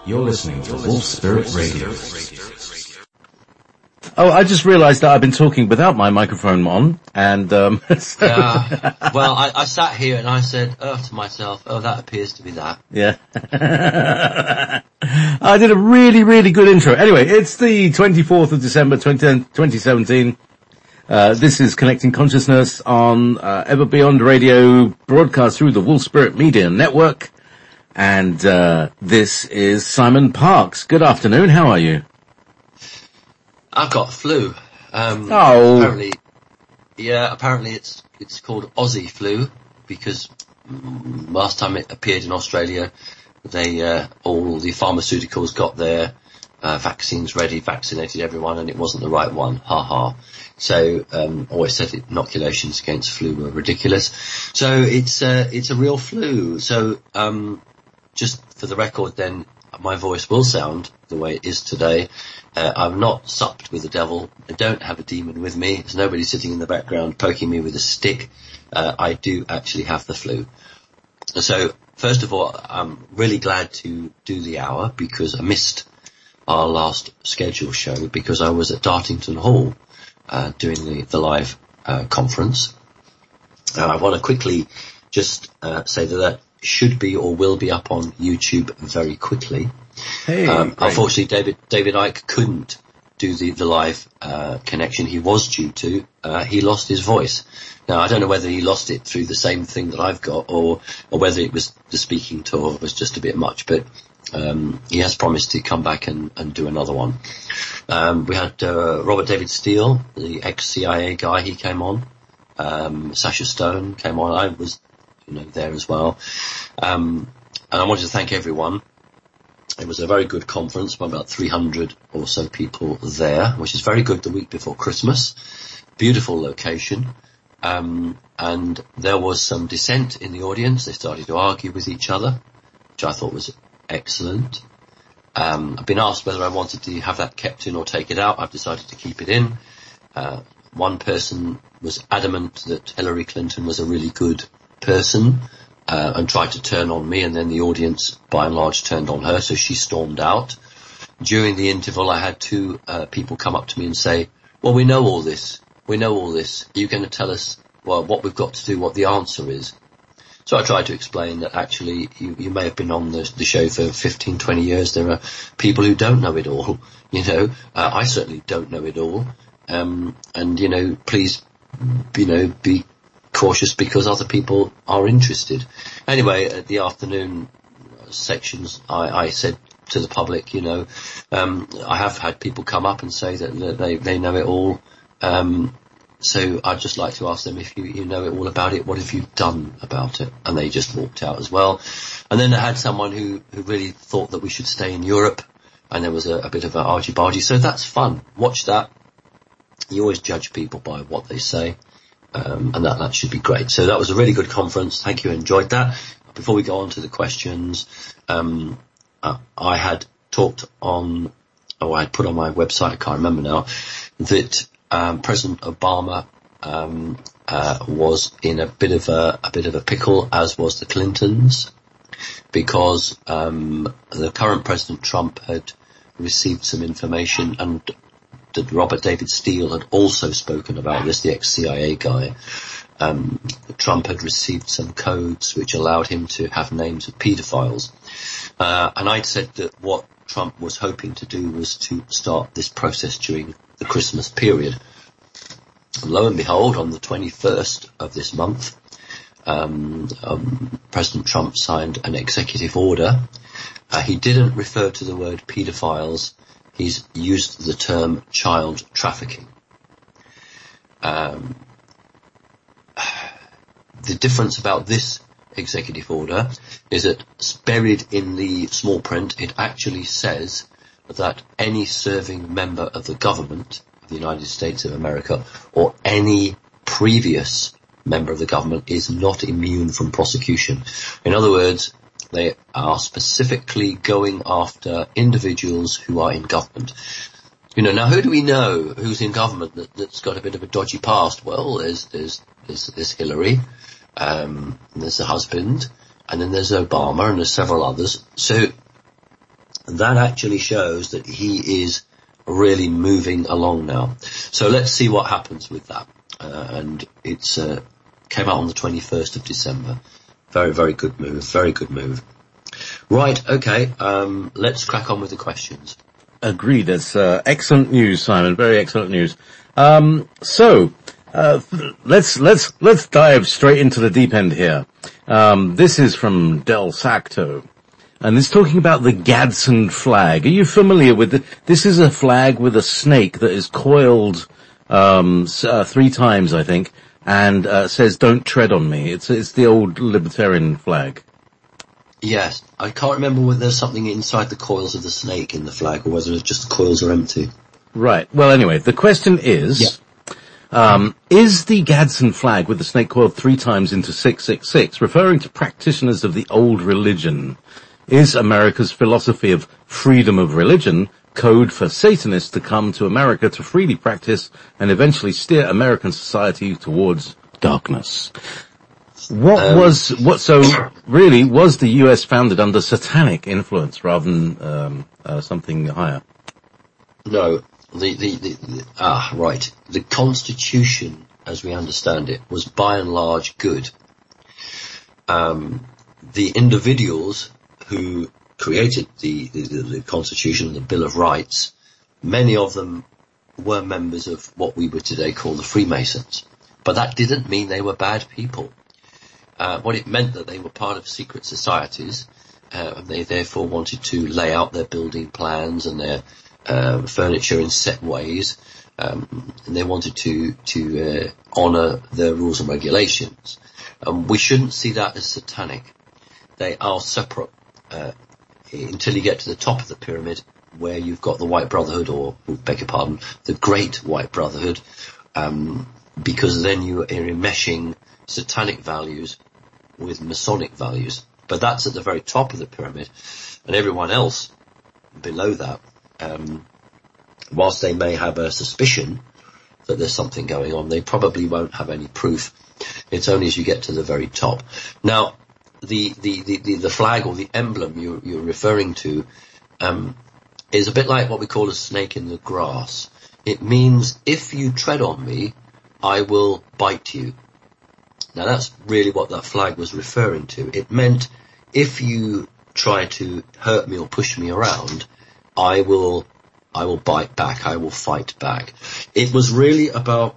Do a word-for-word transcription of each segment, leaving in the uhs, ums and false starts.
You're listening to Wolf Spirit Radio. Oh, I just realised that I've been talking without my microphone on, and um, so yeah. Well, I, I sat here and I said, "Oh," to myself, "Oh, that appears to be that." Yeah. I did a really, really good intro. Anyway, it's the twenty-fourth of December, twenty seventeen. Uh, this is Connecting Consciousness on uh, Ever Beyond Radio, broadcast through the Wolf Spirit Media Network. And uh, this is Simon Parkes. Good afternoon. How are you? I've got flu. Um, oh. Apparently, yeah, apparently it's it's called Aussie flu because last time it appeared in Australia, they uh, all the pharmaceuticals got their uh, vaccines ready, vaccinated everyone, and it wasn't the right one. Ha ha. So um, always said inoculations against flu were ridiculous. So it's uh, it's a real flu. So um, just for the record, then my voice will sound the way it is today. Uh, I'm not supped with the devil. I don't have a demon with me. There's nobody sitting in the background poking me with a stick. Uh, I do actually have the flu. So, first of all, I'm really glad to do the hour because I missed our last scheduled show because I was at Dartington Hall uh, doing the, the live uh, conference. And I want to quickly just uh, say that that should be or will be up on YouTube very quickly. Hey, um, unfortunately, David David Icke couldn't do the, the live uh, connection he was due to. Uh, he lost his voice. Now, I don't know whether he lost it through the same thing that I've got or, or whether it was the speaking tour was just a bit much, but um, he has promised to come back and, and do another one. Um, we had uh, Robert David Steele, the ex-C I A guy, he came on. Um, Sasha Stone came on. I was you know, there as well. Um, and I wanted to thank everyone. It was a very good conference, about three hundred or so people there, which is very good the week before Christmas. Beautiful location. Um, and there was some dissent in the audience. They started to argue with each other, which I thought was excellent. Um, I've been asked whether I wanted to have that kept in or take it out. I've decided to keep it in. Uh, one person was adamant that Hillary Clinton was a really good person, uh, and tried to turn on me, and then the audience by and large turned on her, so she stormed out. During the interval I had two uh, people come up to me and say, well, we know all this, we know all this, are you going to tell us well what we've got to do, what the answer is? So I tried to explain that actually you, you may have been on the, the show for fifteen, twenty years, there are people who don't know it all, you know, uh, I certainly don't know it all, um, and you know, please, you know, be cautious because other people are interested. Anyway, at the afternoon sections, I, I said to the public, you know, um, I have had people come up and say that, that they, they know it all. Um, so I'd just like to ask them, if you, you know it all about it, what have you done about it? And they just walked out as well. And then I had someone who, who really thought that we should stay in Europe, and there was a, a bit of an argy-bargy. So that's fun. Watch that. You always judge people by what they say. Um, and that, that should be great. So that was a really good conference. Thank you. I enjoyed that. Before we go on to the questions, um, uh, I had talked on, oh, I had put on my website, I can't remember now, that um, President Obama um, uh, was in a bit of a, a bit of a pickle, as was the Clintons, because um, the current President Trump had received some information, and that Robert David Steele had also spoken about this, the ex-C I A guy. Um, Trump had received some codes which allowed him to have names of paedophiles. Uh, and I'd said that what Trump was hoping to do was to start this process during the Christmas period. And lo and behold, on the twenty-first of this month, um, um, President Trump signed an executive order. Uh, he didn't refer to the word paedophiles. He's used the term child trafficking. Um, the difference about this executive order is that buried in the small print, it actually says that any serving member of the government of the United States of America or any previous member of the government is not immune from prosecution. In other words, they are specifically going after individuals who are in government. You know, now who do we know who's in government that, that's got a bit of a dodgy past? Well, there's, there's, there's, there's Hillary, um, and there's the husband, and then there's Obama, and there's several others. So that actually shows that he is really moving along now. So let's see what happens with that. Uh, and it's uh, came out on the twenty-first of December. Very, very good move. Very good move. Right, okay. Um, let's crack on with the questions. Agreed. That's uh, excellent news, Simon. Very excellent news. Um, so uh, let's let's let's dive straight into the deep end here. Um, this is from Del Sacto, and it's talking about the Gadsden flag. Are you familiar with it? This is a flag with a snake that is coiled um, uh, three times, I think, and uh, says "Don't tread on me." It's it's the old libertarian flag. Yes, I can't remember whether there's something inside the coils of the snake in the flag, or whether it's just the coils are empty. Right. Well, anyway, the question is, yeah. um, is the Gadsden flag with the snake coiled three times into six six six referring to practitioners of the old religion? Is America's philosophy of freedom of religion code for Satanists to come to America to freely practice and eventually steer American society towards darkness? What um, was, what, so really, was the U S founded under satanic influence rather than, um, uh, something higher? No, the, the, the, the, ah, right. The Constitution, as we understand it, was by and large good. Um, the individuals who created the, the, the Constitution and the Bill of Rights, many of them were members of what we would today call the Freemasons. But that didn't mean they were bad people. Uh, what it meant that they were part of secret societies, uh, and they therefore wanted to lay out their building plans and their uh, furniture in set ways, um, and they wanted to to uh, honour their rules and regulations. Um, we shouldn't see that as satanic. They are separate uh, until you get to the top of the pyramid, where you've got the White Brotherhood, or, beg your pardon, the Great White Brotherhood, um, because then you are enmeshing satanic values with Masonic values. But that's at the very top of the pyramid, and everyone else below that, um, whilst they may have a suspicion that there's something going on, they probably won't have any proof. It's only as you get to the very top. Now, the the the, the, the flag or the emblem you're, you're referring to um, is a bit like what we call a snake in the grass. It means if you tread on me, I will bite you. Now that's really what that flag was referring to. It meant if you try to hurt me or push me around, I will, I will bite back, I will fight back. It was really about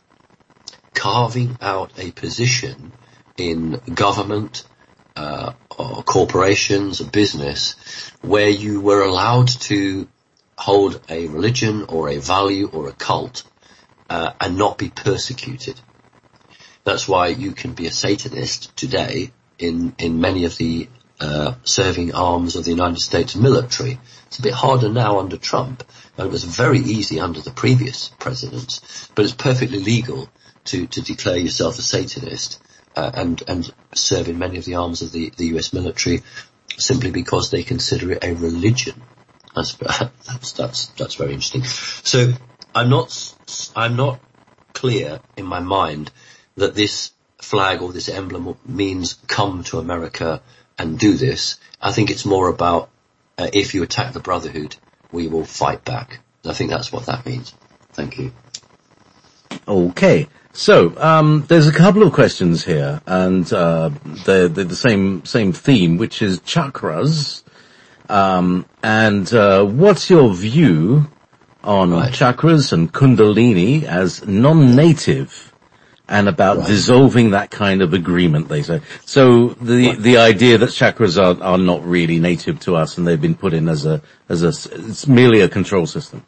carving out a position in government, uh, or corporations, or business, where you were allowed to hold a religion or a value or a cult, uh, and not be persecuted. That's why you can be a Satanist today in, in many of the uh, serving arms of the United States military. It's a bit harder now under Trump, and it was very easy under the previous presidents, but it's perfectly legal to, to declare yourself a Satanist uh, and, and serve in many of the arms of the, the U S military simply because they consider it a religion. That's, that's, that's, that's very interesting. So I'm not, I'm not clear in my mind that this flag or this emblem means come to America and do this. I think it's more about uh, if you attack the Brotherhood, we will fight back. I think that's what that means. Thank you. Okay. So, um, there's a couple of questions here, and uh, they're, they're the same same theme, which is chakras. Um, and uh, what's your view on right. chakras and Kundalini as non-native? And about right. dissolving that kind of agreement, they say. So the right. the idea that chakras are are not really native to us, and they've been put in as a as a it's merely a control system.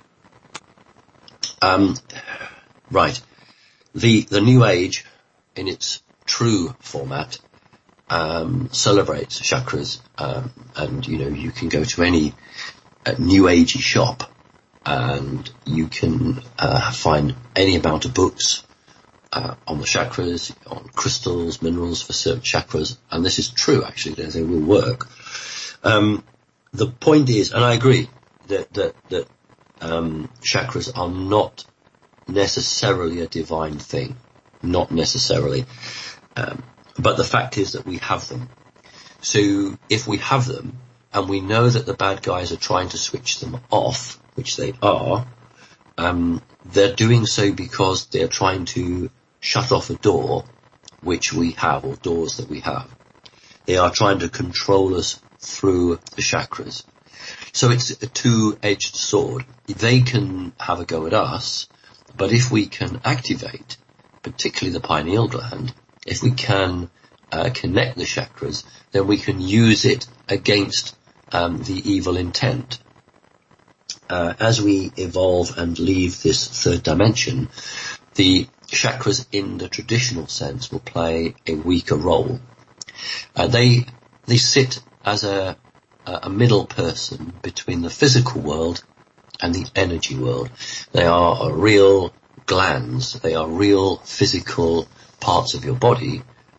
Um, right. The the New Age, in its true format, um, celebrates chakras, um, and you know you can go to any uh, New Agey shop, and you can uh, find any amount of books. Uh, on the chakras, on crystals, minerals for certain chakras, and this is true actually, they, they will work. Um, the point is, and I agree, that, that, that, um, chakras are not necessarily a divine thing. Not necessarily. Um, but the fact is that we have them. So if we have them, and we know that the bad guys are trying to switch them off, which they are, um, they're doing so because they're trying to shut off a door which we have, or doors that we have. They are trying to control us through the chakras. So it's a two-edged sword. They can have a go at us, but if we can activate, particularly the pineal gland, if we can uh, connect the chakras, then we can use it against um, the evil intent. Uh, as we evolve and leave this third dimension, the chakras in the traditional sense will play a weaker role. Uh, they they sit as a a middle person between the physical world and the energy world. They are real glands. They are real physical parts of your body,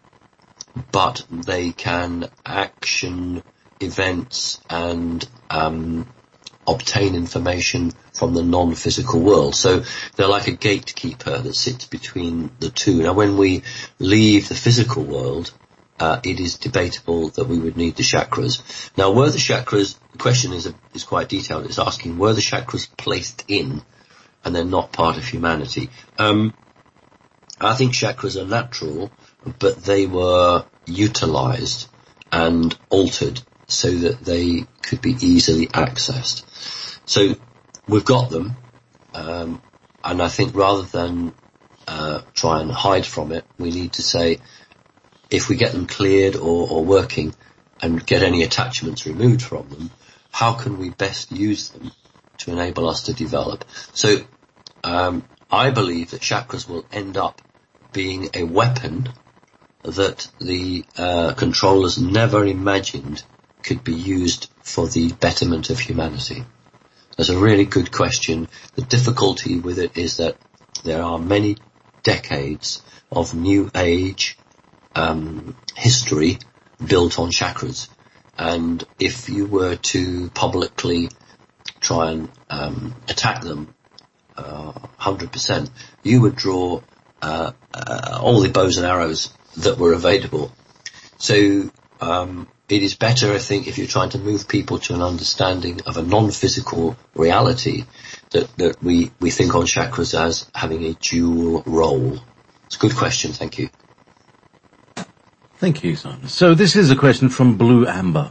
but they can action events and um, obtain information from the non-physical world. So they're like a gatekeeper that sits between the two. Now, when we leave the physical world, Uh, it is debatable that we would need the chakras. Now, were the chakras, the question is, is quite detailed. It's asking, were the chakras placed in and they're not part of humanity? Um, I think chakras are natural, but they were utilized and altered so that they could be easily accessed. So we've got them, um, and I think rather than uh, try and hide from it, we need to say, if we get them cleared or, or working and get any attachments removed from them, how can we best use them to enable us to develop? So um, I believe that chakras will end up being a weapon that the uh, controllers never imagined could be used for the betterment of humanity. That's a really good question. The difficulty with it is that there are many decades of New Age Um, history built on chakras, and if you were to publicly try and um, attack them uh, one hundred percent, you would draw uh, uh, all the bows and arrows that were available. So um, it is better, I think, if you're trying to move people to an understanding of a non-physical reality, that, that we, we think on chakras as having a dual role. It's a good question, thank you. Thank you, Simon. So this is a question from Blue Amber.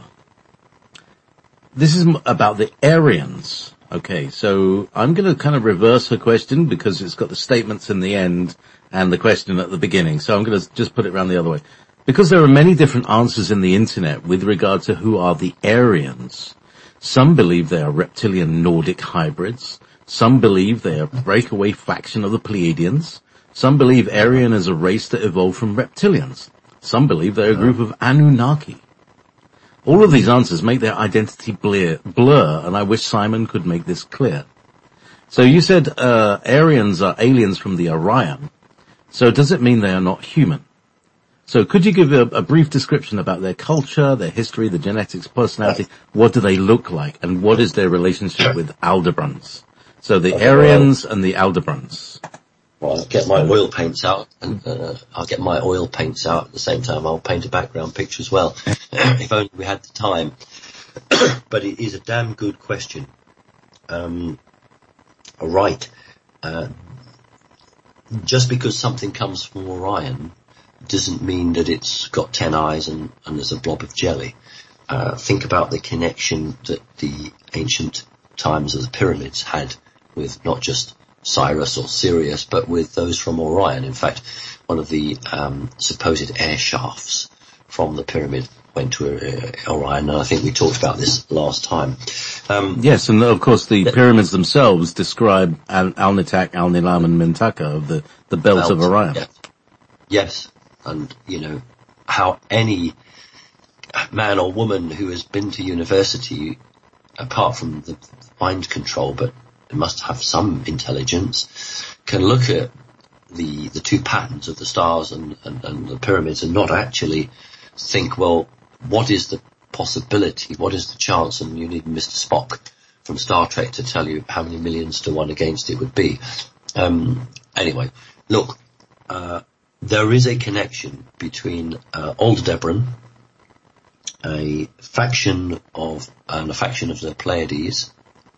This is about the Aryans. Okay, so I'm going to kind of reverse her question because it's got the statements in the end and the question at the beginning. So I'm going to just put it around the other way. Because there are many different answers in the internet with regard to who are the Aryans. Some believe they are reptilian Nordic hybrids. Some believe they are a breakaway faction of the Pleiadians. Some believe Aryan is a race that evolved from reptilians. Some believe they're a group of Anunnaki. All of these answers make their identity blur, blur, and I wish Simon could make this clear. So you said uh, Aryans are aliens from the Orion. So does it mean they are not human? So could you give a, a brief description about their culture, their history, the genetics, personality? What do they look like, and what is their relationship with Aldebrands? So the Aryans and the Aldebrands. Well, I'll get my oil paints out, and uh, I'll get my oil paints out at the same time. I'll paint a background picture as well, if only we had the time. But it is a damn good question. Um, right. Uh, just because something comes from Orion doesn't mean that it's got ten eyes and, and there's a blob of jelly. Uh, think about the connection that the ancient times of the pyramids had with not just Cyrus or Sirius, but with those from Orion. In fact, one of the um, supposed air shafts from the pyramid went to uh, Orion, and I think we talked about this last time. Um, yes, and of course the pyramids themselves describe Al- Alnitak, Al-Nilam and Mintaka of the, the belt, belt of Orion. Yes. yes, and you know, how any man or woman who has been to university, apart from the mind control, but it must have some intelligence, can look at the the two patterns of the stars and, and, and the pyramids and not actually think, well, what is the possibility, what is the chance? And you need Mister Spock from Star Trek to tell you how many millions to one against it would be. Um, anyway, look, uh, there is a connection between uh, Aldebaran a faction of, and a faction of the Pleiades,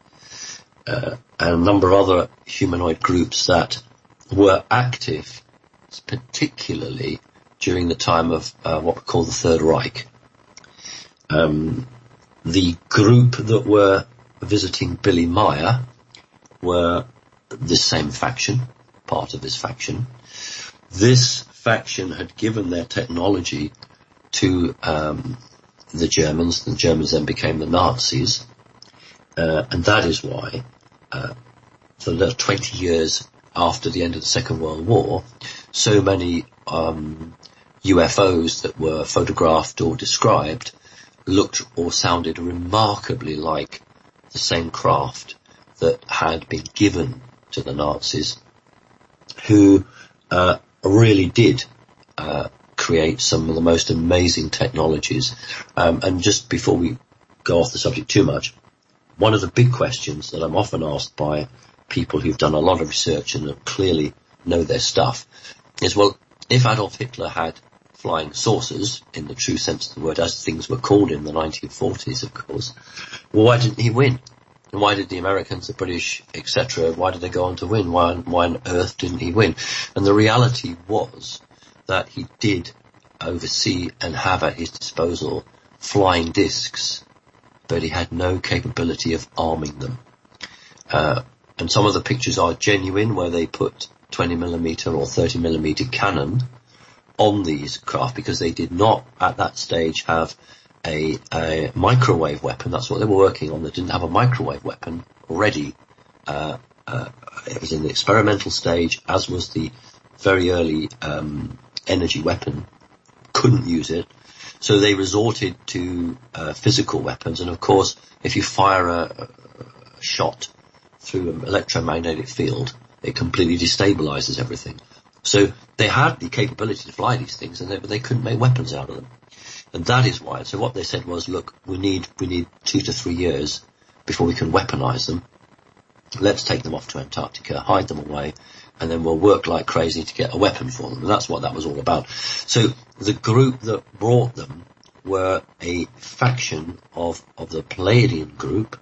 uh, and a number of other humanoid groups that were active, particularly during the time of uh, what we call the Third Reich. Um, the group that were visiting Billy Meier were this same faction, part of this faction. This faction had given their technology to um, the Germans. The Germans then became the Nazis, uh, and that is why uh, for the twenty years after the end of the Second World War, so many um, U F Os that were photographed or described looked or sounded remarkably like the same craft that had been given to the Nazis, who uh, really did uh, create some of the most amazing technologies. Um, and just before we go off the subject too much, one of the big questions that I'm often asked by people who've done a lot of research and that clearly know their stuff is, well, if Adolf Hitler had flying saucers, in the true sense of the word, as things were called in the nineteen forties, of course, well, why didn't he win? And why did the Americans, the British, et cetera, why did they go on to win? Why, why on earth didn't he win? And the reality was that he did oversee and have at his disposal flying discs, but he had no capability of arming them. Uh, and some of the pictures are genuine, where they put twenty millimeter or thirty millimeter cannon on these craft, because they did not at that stage have a, a microwave weapon. That's what they were working on. They didn't have a microwave weapon already. Uh, uh, it was in the experimental stage, as was the very early um, energy weapon. Couldn't use it. So they resorted to uh, physical weapons. And of course, if you fire a, a shot through an electromagnetic field, it completely destabilizes everything. So they had the capability to fly these things, and they, but they couldn't make weapons out of them. And that is why. So what they said was, look, we need we need two to three years before we can weaponize them. Let's take them off to Antarctica, hide them away, and then we'll work like crazy to get a weapon for them. And that's what that was all about. So the group that brought them were a faction of, of the Pleiadian group,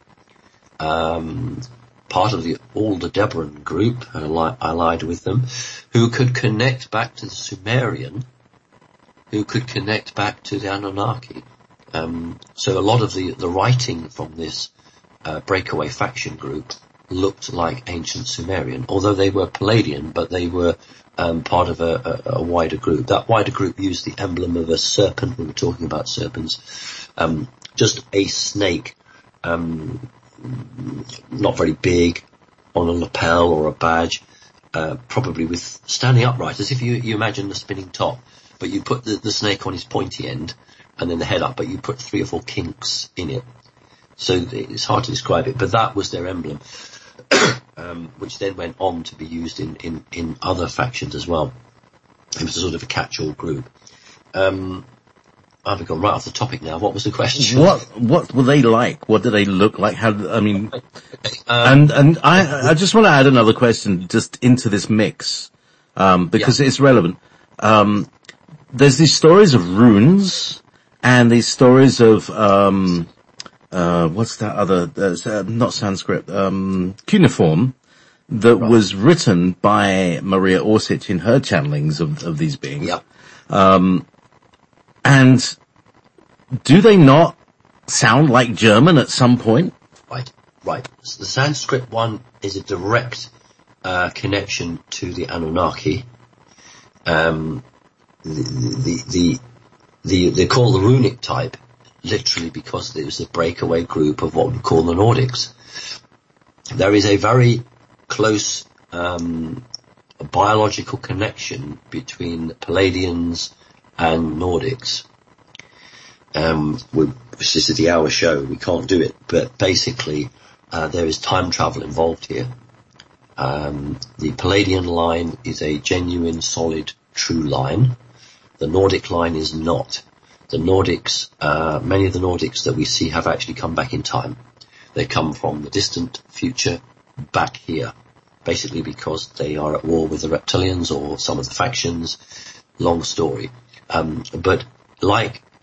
um, part of the Aldebaran group, allied with them, who could connect back to the Sumerian, who could connect back to the Anunnaki. Um, so a lot of the, the writing from this uh, breakaway faction group looked like ancient Sumerian, although they were Palladian, but they were um, part of a, a, a wider group. That wider group used the emblem of a serpent. We were talking about serpents. Um, just a snake, um, not very big, on a lapel or a badge, uh, probably with standing upright, as if you, you imagine the spinning top. But you put the, the snake on his pointy end, and then the head up, but you put three or four kinks in it. So it's hard to describe it, but that was their emblem, um, which then went on to be used in, in, in other factions as well. It was a sort of a catch-all group. Um, I've gone right off the topic now. What was the question? What what were they like? What did they look like? How? I mean, um, and and I I just want to add another question just into this mix, um, because yeah. it's relevant. Um, there's these stories of runes and these stories of um, uh, what's that other? Uh, not Sanskrit, um, cuneiform that right. was written by Maria Orsich in her channelings of of these beings. Yeah. Um, And do they not sound like German at some point? Right, right. So the Sanskrit one is a direct uh, connection to the Anunnaki. Um, the, the, the, the, they call the runic type literally because it was a breakaway group of what we call the Nordics. There is a very close um, biological connection between Palladians and Nordics. Um, we, this is the hour show, we can't do it, but basically uh, there is time travel involved here. Um, the Palladian line is a genuine, solid, true line. The Nordic line is not. The Nordics, uh, many of the Nordics that we see have actually come back in time. They come from the distant future back here, basically because they are at war with the reptilians or some of the factions. Long story. Um, but like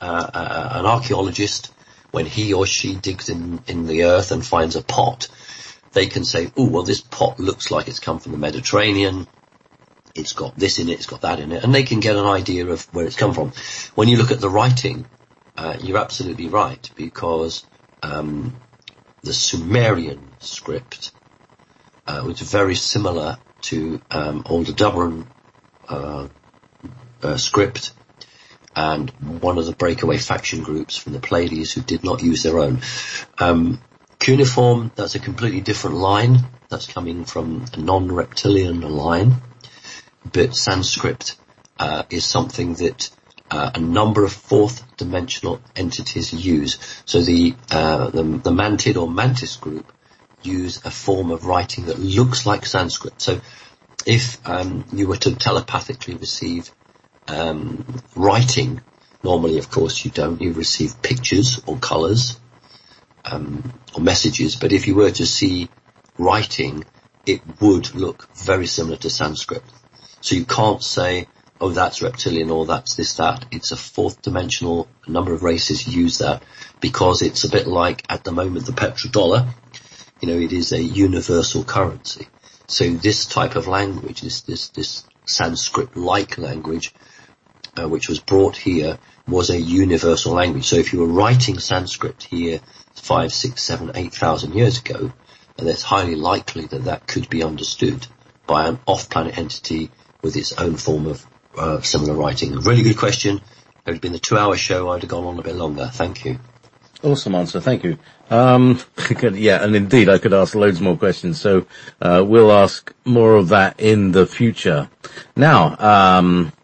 uh, uh, an archaeologist, when he or she digs in, in the earth and finds a pot, they can say, oh, well, this pot looks like it's come from the Mediterranean. It's got this in it, it's got that in it, and they can get an idea of where it's come from. When you look at the writing, uh, you're absolutely right, because um, the Sumerian script uh, was very similar to um, Aldebaran uh, uh, script, and one of the breakaway faction groups from the Pleiades who did not use their own. Um, cuneiform, that's a completely different line. That's coming from a non-reptilian line. But Sanskrit uh, is something that uh, a number of fourth-dimensional entities use. So the, uh, the the Mantid or Mantis group use a form of writing that looks like Sanskrit. So if um, you were to telepathically receive um, writing, normally, of course, you don't. You receive pictures or colours um, or messages. But if you were to see writing, it would look very similar to Sanskrit. So you can't say, oh, that's reptilian or that's this, that. It's a fourth dimensional. A number of races use that because it's a bit like, at the moment, the petrodollar. You know, it is a universal currency. So this type of language, this, this, this Sanskrit-like language, uh, which was brought here, was a universal language. So if you were writing Sanskrit here five, six, seven, eight thousand years ago, and it's highly likely that that could be understood by an off-planet entity with its own form of uh, similar writing. Really good question. If it had been a two-hour show, I'd have gone on a bit longer. Thank you. Awesome answer. Thank you. Um, yeah, and indeed, I could ask loads more questions. So uh, we'll ask more of that in the future. Now, um,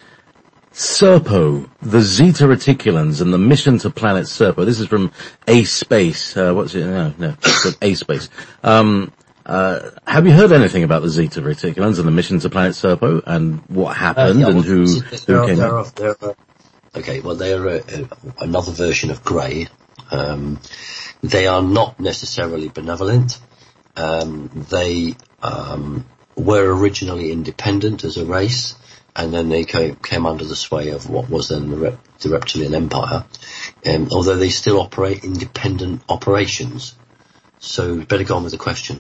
Serpo, the Zeta Reticulans and the mission to planet Serpo. This is from A Space. Uh, what's it? No, no, it's A Space. Um, Uh, have you heard anything about the Zeta Reticulans and the mission to planet Serpo and what happened uh, yeah, well, and who, who came they're, they're, they're, Okay, well, they're a, a, another version of Grey. Um, they are not necessarily benevolent. Um, they um, were originally independent as a race, and then they came, came under the sway of what was then the, rep, the Reptilian Empire, um, although they still operate independent operations. So better go on with the question.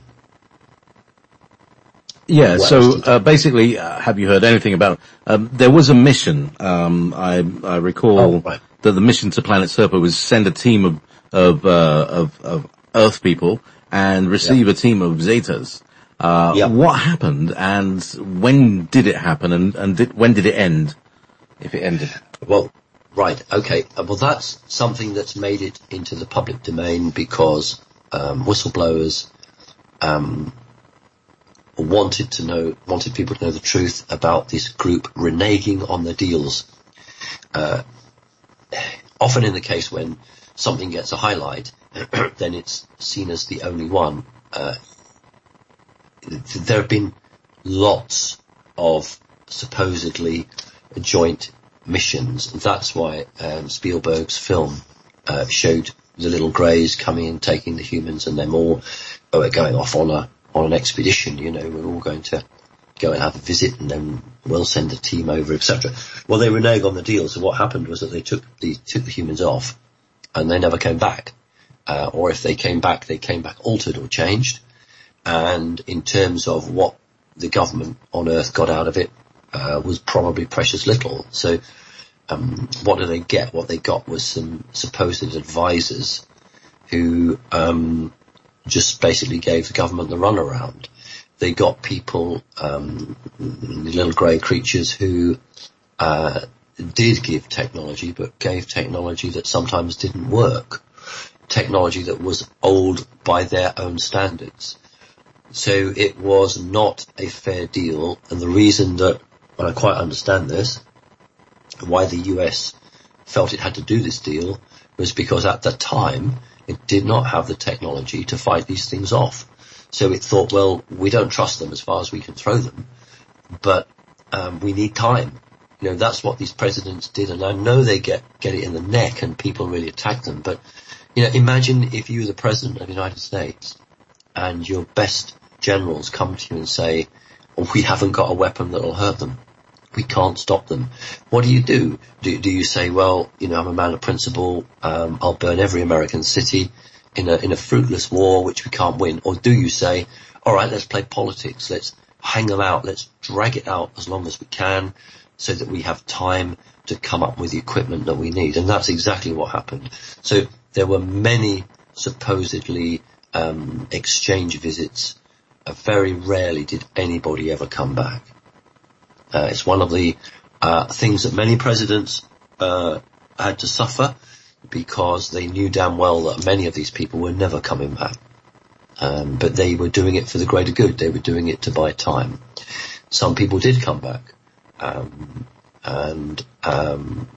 Yeah, so uh, basically, uh, have you heard anything about, um, there was a mission, um, I, I recall oh, right. that the mission to planet Serpo was send a team of, of, uh, of, of Earth people and receive yep. a team of Zetas. Uh, yep. What happened and when did it happen and, and did, when did it end, if it ended? Well, right, okay. Uh, well, that's something that's made it into the public domain because, um, whistleblowers, um, wanted to know, wanted people to know the truth about this group reneging on the deals. Uh, often in the case when something gets a highlight, then it's seen as the only one. Uh, there have been lots of supposedly joint missions. That's why um, Spielberg's film uh, showed the little greys coming and taking the humans and them all oh, going off on a on an expedition, you know, we're all going to go and have a visit and then we'll send a team over, et cetera. Well, they reneged on the deal, so what happened was that they took the, took the humans off and they never came back. Uh, or if they came back, they came back altered or changed. And in terms of what the government on Earth got out of it, uh, was probably precious little. So, um, what did they get? What they got was some supposed advisors who, um, just basically gave the government the runaround. They got people, um, little grey creatures who uh, did give technology, but gave technology that sometimes didn't work. Technology that was old by their own standards. So it was not a fair deal, and the reason that, and I quite understand this, why the U S felt it had to do this deal was because at the time it did not have the technology to fight these things off. So it thought, well, we don't trust them as far as we can throw them, but um, we need time. You know, that's what these presidents did, and I know they get get it in the neck and people really attack them, but, you know, imagine if you were the president of the United States and your best generals come to you and say, oh, we haven't got a weapon that'll hurt them. We can't stop them. What do you do? Do, do you say, well, you know, I'm a man of principle, um, I'll burn every American city in a, in a fruitless war which we can't win? Or do you say, all right, let's play politics, let's hang them out, let's drag it out as long as we can so that we have time to come up with the equipment that we need? And that's exactly what happened. So there were many supposedly um, exchange visits. Uh, very rarely did anybody ever come back. Uh, it's one of the uh, things that many presidents uh, had to suffer, because they knew damn well that many of these people were never coming back. Um, but they were doing it for the greater good. They were doing it to buy time. Some people did come back. Um, and um,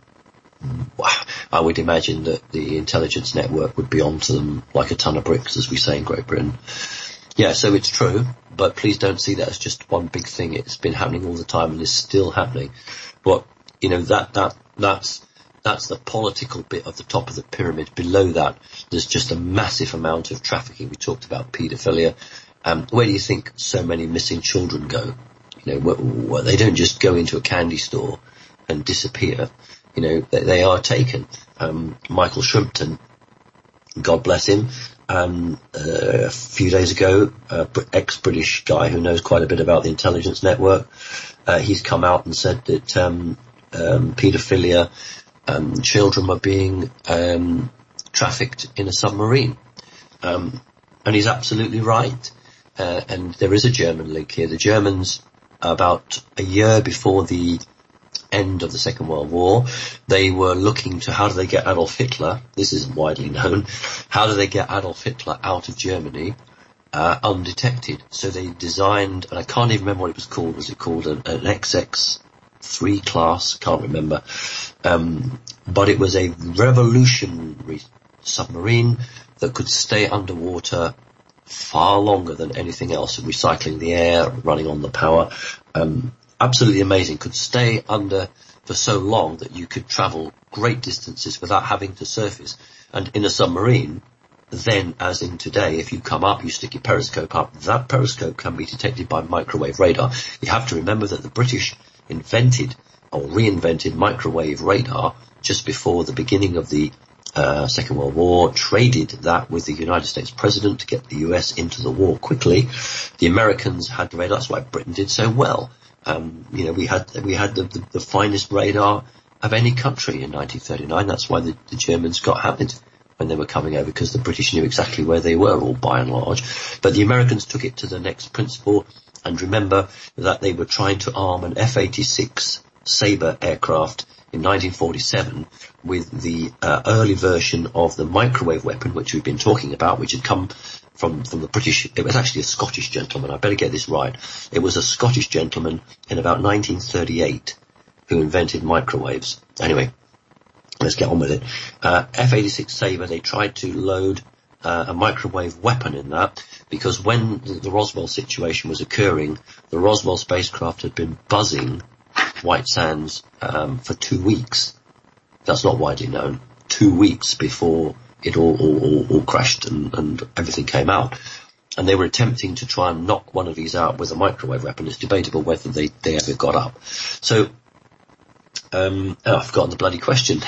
I would imagine that the intelligence network would be onto them like a ton of bricks, as we say in Great Britain. Yeah, so it's true, but please don't see that as just one big thing. It's been happening all the time and is still happening. But, you know, that, that, that's, that's the political bit of the top of the pyramid. Below that, there's just a massive amount of trafficking. We talked about paedophilia. Um, where do you think so many missing children go? You know, where, where they don't just go into a candy store and disappear. You know, they, they are taken. Um, Michael Shrimpton, God bless him, Um, uh, a few days ago, uh, ex-British guy who knows quite a bit about the intelligence network, uh, he's come out and said that um, um, paedophilia, um, children were being um, trafficked in a submarine, um, and he's absolutely right. Uh, and there is a German link here. The Germans, about a year before the end of the Second World War, they were looking to how do they get Adolf Hitler, this isn't widely known, how do they get Adolf Hitler out of Germany uh, undetected? So they designed, and I can't even remember what it was called, was it called an, an X X three class? Can't remember. Um, but it was a revolutionary submarine that could stay underwater far longer than anything else, recycling the air, running on the power. Um, absolutely amazing. Could stay under for so long that you could travel great distances without having to surface. And in a submarine, then, as in today, if you come up, you stick your periscope up, that periscope can be detected by microwave radar. You have to remember that the British invented or reinvented microwave radar just before the beginning of the uh, Second World War, traded that with the United States president to get the U S into the war quickly. The Americans had radar. That's why Britain did so well. Um, you know, we had we had the, the, the finest radar of any country in nineteen thirty-nine. That's why the, the Germans got hammered when they were coming over, because the British knew exactly where they were, all by and large. But the Americans took it to the next principle. And remember that they were trying to arm an F eighty-six Sabre aircraft in nineteen forty-seven with the uh, early version of the microwave weapon, which we've been talking about, which had come from, from the British. It was actually a Scottish gentleman. I better get this right. It was a Scottish gentleman in about nineteen thirty-eight who invented microwaves. Anyway, let's get on with it. Uh, F eighty-six Sabre, they tried to load uh, a microwave weapon in that, because when the, the Roswell situation was occurring, the Roswell spacecraft had been buzzing White Sands um, for two weeks. That's not widely known. Two weeks before it all, all, all, all crashed and, and everything came out. And they were attempting to try and knock one of these out with a microwave weapon. It's debatable whether they, they ever got up. So, um, oh, I've forgotten the bloody question.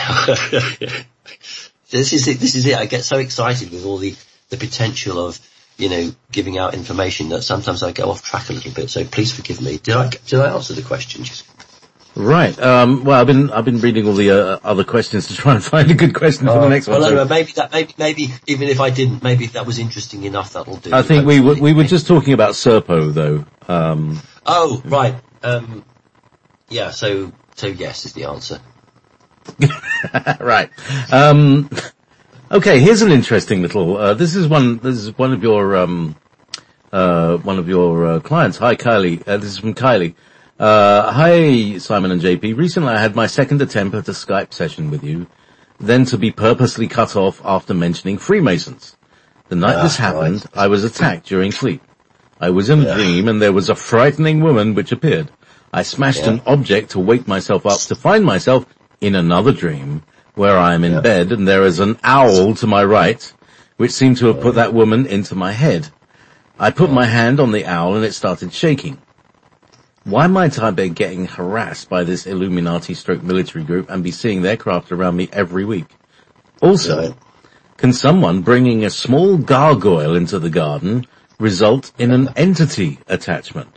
This is it. This is it. I get so excited with all the, the potential of, you know, giving out information that sometimes I go off track a little bit. So please forgive me. Did I, did I answer the question? Right. Um, well, I've been, I've been reading all the uh, other questions to try and find a good question for oh, the next well, one. Well, so. maybe that, maybe, maybe, even if I didn't, maybe if that was interesting enough, that'll do. I think we were, we were just talking about Serpo though. Um. Oh, right. Um, yeah, so, so yes is the answer. Right. Um, okay, here's an interesting little, uh, this is one, this is one of your, um, uh, one of your, uh, clients. Hi, Kylie. Uh, this is from Kylie. Uh, hi, Simon and J P. Recently I had my second attempt at a Skype session with you, then to be purposely cut off after mentioning Freemasons. The night ah, this happened, right. I was attacked during sleep. I was in a yeah. dream and there was a frightening woman which appeared. I smashed yeah. an object to wake myself up to find myself in another dream where I am in yeah. bed and there is an owl to my right, which seemed to have put that woman into my head. I put my hand on the owl and it started shaking. Why might I be getting harassed by this Illuminati stroke military group and be seeing their craft around me every week? Also, Right. can someone bringing a small gargoyle into the garden result in an entity attachment?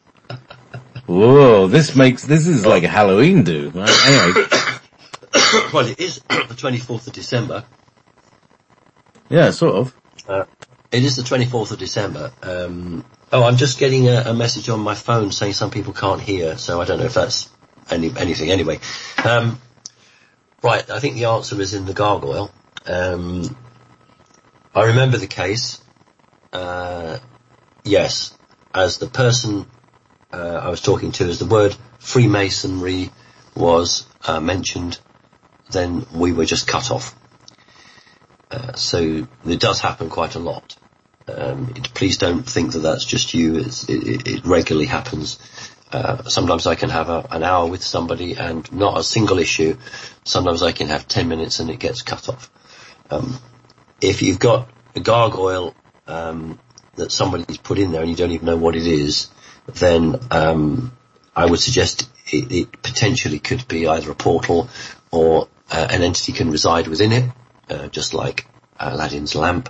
Whoa, this makes, this is like a Halloween do. Right? Anyway. Well, it is the twenty-fourth of December. Yeah, sort of. Uh, it is the twenty-fourth of December. Um, oh, I'm just getting a, a message on my phone saying some people can't hear, so I don't know if that's any, anything. Anyway, um, right, I think the answer is in the gargoyle. Um, I remember the case, uh, yes, as the person uh, I was talking to, as the word Freemasonry was uh, mentioned, then we were just cut off. Uh, so it does happen quite a lot. Um, it, please don't think that that's just you. It's, it, it regularly happens. Uh, sometimes I can have a, an hour with somebody and not a single issue. Sometimes I can have ten minutes and it gets cut off. Um, if you've got a gargoyle um, that somebody's put in there and you don't even know what it is, then um, I would suggest it, it potentially could be either a portal or uh, an entity can reside within it. Uh, just like Aladdin's lamp.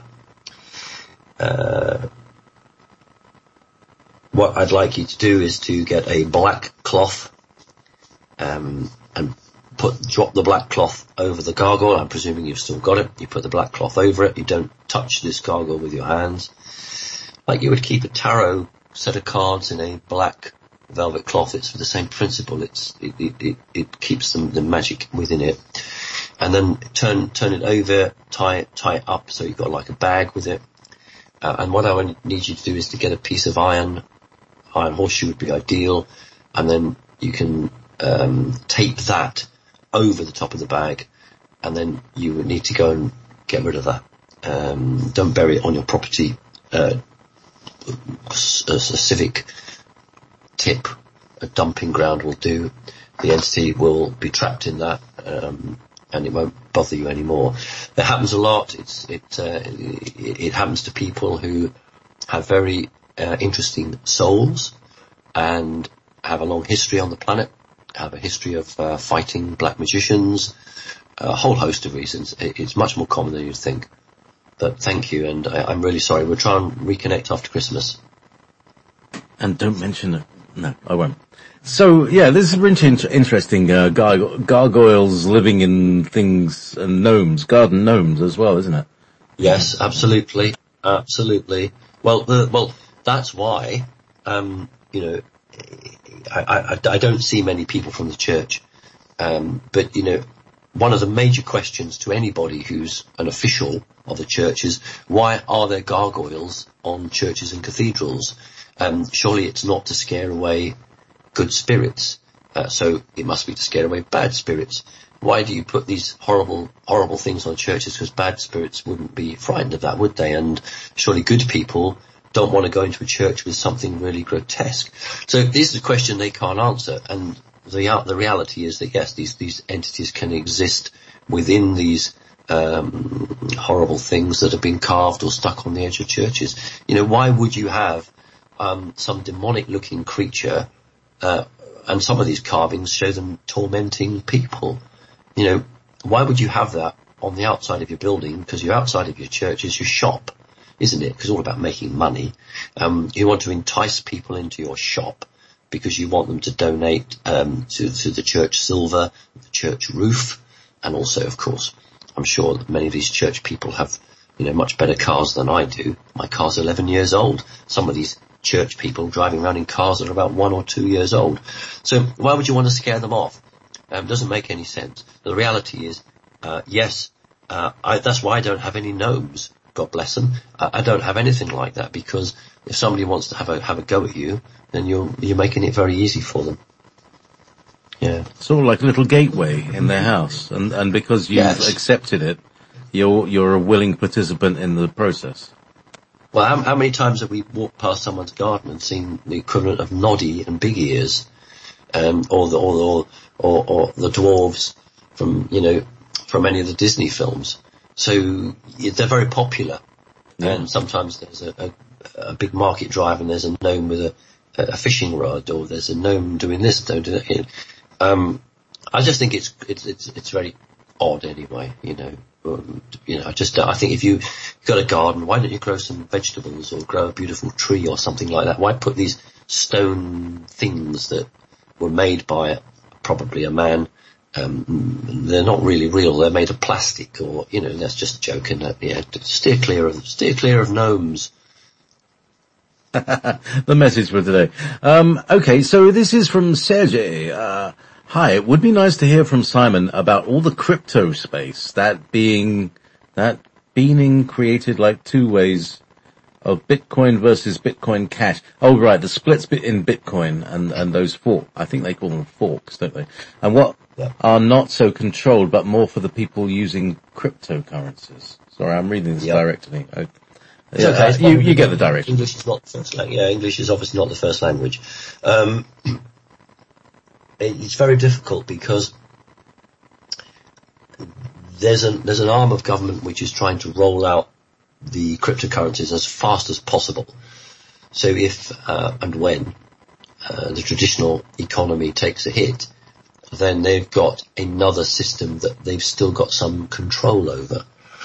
Uh, what I'd like you to do is to get a black cloth um, and put drop the black cloth over the gargoyle. I'm presuming you've still got it. You put the black cloth over it. You don't touch this gargoyle with your hands. Like you would keep a tarot set of cards in a black velvet cloth. It's for the same principle. It's it it, it, it keeps the, the magic within it. And then turn turn it over, tie it tie it up so you've got like a bag with it. Uh, and what I would need you to do is to get a piece of iron. Iron horseshoe would be ideal. And then you can um, tape that over the top of the bag. And then you would need to go and get rid of that. Um, don't bury it on your property. Uh, a, a civic tip, a dumping ground will do. The entity will be trapped in that. Um, and it won't bother you anymore. It happens a lot. It's, it, uh, it, it happens to people who have very uh, interesting souls and have a long history on the planet, have a history of uh, fighting black magicians, a whole host of reasons. It, it's much more common than you'd think. But thank you, and I, I'm really sorry. We'll try and reconnect after Christmas. And don't mention it. No, I won't. So, yeah, this is really inter- interesting, uh, gar- gargoyles living in things and gnomes, garden gnomes as well, isn't it? Yes, absolutely. Absolutely. Well, the, well, that's why, um, you know, I, I, I don't see many people from the church. Um, but, you know, one of the major questions to anybody who's an official of the church is, why are there gargoyles on churches and cathedrals? Um, surely it's not to scare away good spirits, uh, so it must be to scare away bad spirits. Why do you put these horrible, horrible things on churches? Because bad spirits wouldn't be frightened of that, would they? And surely good people don't want to go into a church with something really grotesque. So this is a question they can't answer. And the the reality is that yes, these these entities can exist within these um, horrible things that have been carved or stuck on the edge of churches. You know, why would you have um, some demonic-looking creature? Uh, and some of these carvings show them tormenting people. You know, why would you have that on the outside of your building? Because your outside of your church is your shop, isn't it? Because it's all about making money. Um, you want to entice people into your shop because you want them to donate um, to, to the church silver, the church roof, and also, of course, I'm sure that many of these church people have, you know, much better cars than I do. My car's eleven years old. Some of these church people driving around in cars that are about one or two years old. So why would you want to scare them off? Um, doesn't make any sense. The reality is, uh, yes, uh, I, that's why I don't have any gnomes. God bless them. I, I don't have anything like that because if somebody wants to have a have a go at you, then you're you're making it very easy for them. Yeah, sort of like a little gateway in their house, and and because you've yes. accepted it, you're you're a willing participant in the process. Well, how, how many times have we walked past someone's garden and seen the equivalent of Noddy and Big Ears, um, or the or, or or or the dwarves from you know from any of the Disney films? So they're very popular, yeah. And sometimes there's a, a, a big market drive and there's a gnome with a, a fishing rod, or there's a gnome doing this, don't do that. Um, I just think it's it's it's it's very odd anyway. You know, um, you know. I just I think if you you've got a garden, why don't you grow some vegetables or grow a beautiful tree or something like that? Why put these stone things that were made by probably a man? Um, they're not really real. They're made of plastic, or you know, that's just joking. That yeah, steer clear of steer clear of gnomes. The message for today. Um, okay, so this is from Sergey. Uh, hi, it would be nice to hear from Simon about all the crypto space, that being, that being created like two ways of Bitcoin versus Bitcoin Cash. Oh, right, the splits bit in Bitcoin and, and those forks. I think they call them forks, don't they? And what yeah. are not so controlled, but more for the people using cryptocurrencies. Sorry, I'm reading this yeah. directly. I, It's yeah, okay. It's you, you get the direction. English is not the first language. Yeah, English is obviously not the first language. Um, it's very difficult because there's an there's an arm of government which is trying to roll out the cryptocurrencies as fast as possible. So if uh, and when uh, the traditional economy takes a hit, then they've got another system that they've still got some control over.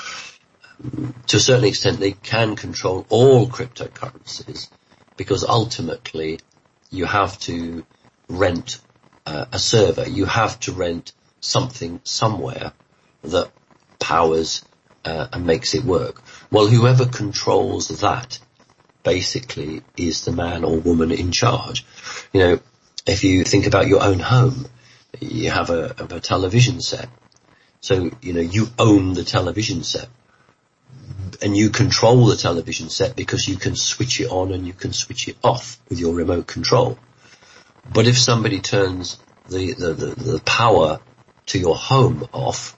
To a certain extent, they can control all cryptocurrencies because ultimately you have to rent uh, a server. You have to rent something somewhere that powers uh, and makes it work. Well, whoever controls that basically is the man or woman in charge. You know, if you think about your own home, you have a, have a television set. So, you know, you own the television set. And you control the television set because you can switch it on and you can switch it off with your remote control. But if somebody turns the, the, the, the power to your home off,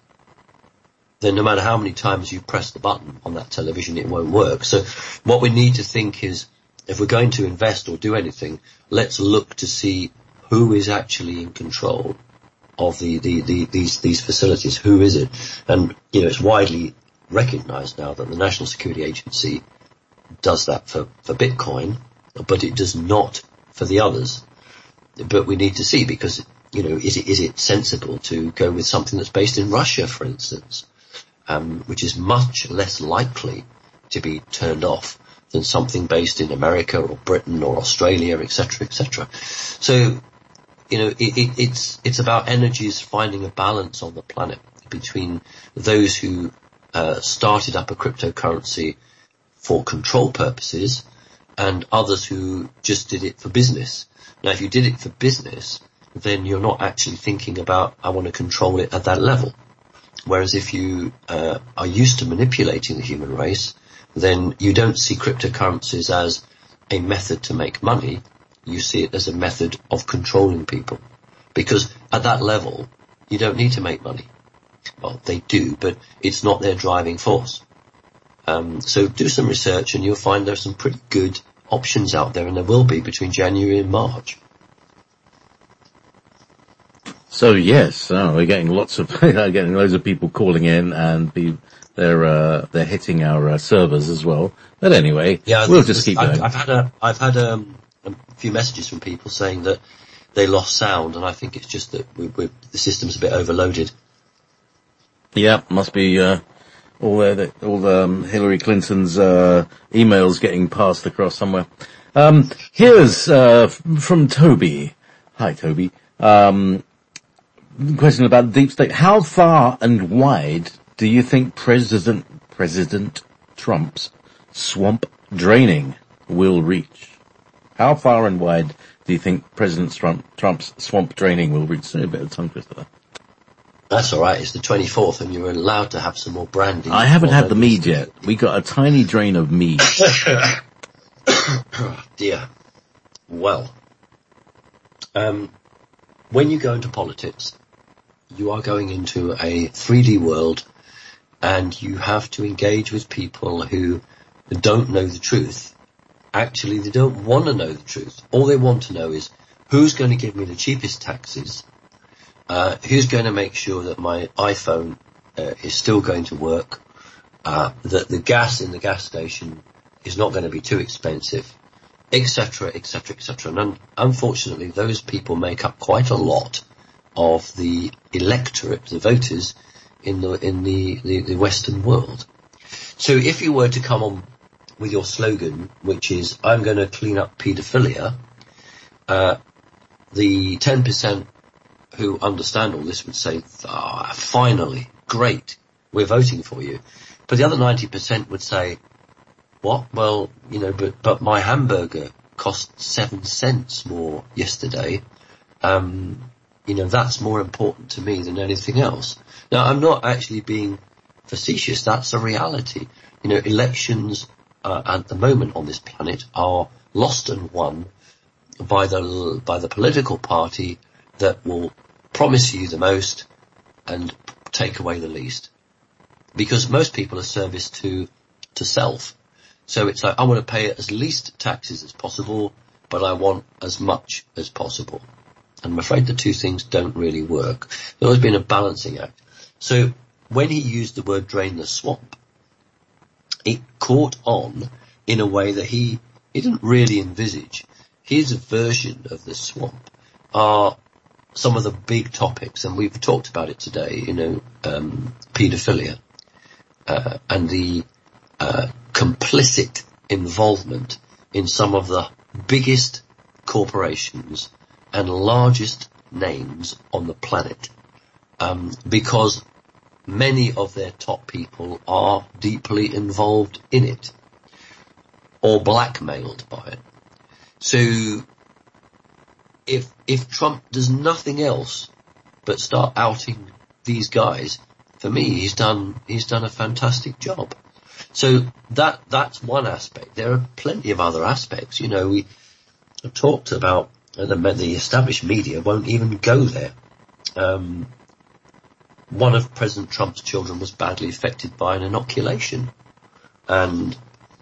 then no matter how many times you press the button on that television, it won't work. So what we need to think is, if we're going to invest or do anything, let's look to see who is actually in control of the, the, the these these facilities. Who is it? And, you know, it's widely recognized now that the National Security Agency does that for, for Bitcoin, but it does not for the others. But we need to see, because, you know, is it, is it sensible to go with something that's based in Russia, for instance, um, which is much less likely to be turned off than something based in America or Britain or Australia, et cetera, et cetera. So, you know, it, it, it's, it's about energies finding a balance on the planet between those who Uh, started up a cryptocurrency for control purposes and others who just did it for business. Now, if you did it for business, then you're not actually thinking about, I want to control it at that level. Whereas if you uh, are used to manipulating the human race, then you don't see cryptocurrencies as a method to make money. You see it as a method of controlling people. Because at that level, you don't need to make money. Well, they do, but it's not their driving force. Um, so do some research and you'll find there's some pretty good options out there, and there will be between January and March. So yes, oh, we're getting lots of, getting loads of people calling in, and be, they're uh, they're hitting our uh, servers as well. But anyway, yeah, we'll just keep I've, going. I've had a I've had um, a few messages from people saying that they lost sound, and I think it's just that we, we, the system's a bit overloaded. Yeah, must be uh, all the all the um, Hillary Clinton's uh, emails getting passed across somewhere. Um, here's uh, from Toby. Hi, Toby. Um, question about deep state. How far and wide do you think President President Trump's swamp draining will reach? How far and wide do you think President Trump, Trump's swamp draining will reach? Sorry, a bit of tongue twister there. That's all right. It's the twenty-fourth, and you're allowed to have some more brandy. I haven't had the mead yet. We got a tiny drain of mead. Dear. Well, um, when you go into politics, you are going into a three D world, and you have to engage with people who don't know the truth. Actually, they don't want to know the truth. All they want to know is, who's going to give me the cheapest taxes? Uh, who's going to make sure that my iPhone uh, is still going to work, uh, that the gas in the gas station is not going to be too expensive, et cetera, et cetera, et cetera. And un- unfortunately, those people make up quite a lot of the electorate, the voters in the in the, the, the Western world. So if you were to come on with your slogan, which is "I'm going to clean up paedophilia," uh, the ten percent who understand all this would say, "Ah, finally, great, we're voting for you." But the other ninety percent would say, "What? Well, you know, but but my hamburger cost seven cents more yesterday. Um, you know, that's more important to me than anything else." Now, I'm not actually being facetious. That's a reality. You know, elections uh, at the moment on this planet are lost and won by the by the political party that will promise you the most and take away the least. Because most people are serviced to to self. So it's like, I want to pay as least taxes as possible, but I want as much as possible. And I'm afraid the two things don't really work. There's always been a balancing act. So when he used the word drain the swamp, it caught on in a way that he, he didn't really envisage. His version of the swamp are some of the big topics, and we've talked about it today, you know, um, paedophilia, uh, and the uh, complicit involvement in some of the biggest corporations and largest names on the planet, um, because many of their top people are deeply involved in it or blackmailed by it. So if if Trump does nothing else but start outing these guys, for me, he's done he's done a fantastic job. So that that's one aspect. There are plenty of other aspects. You know, we have talked about uh, the, the established media won't even go there. Um, one of President Trump's children was badly affected by an inoculation, and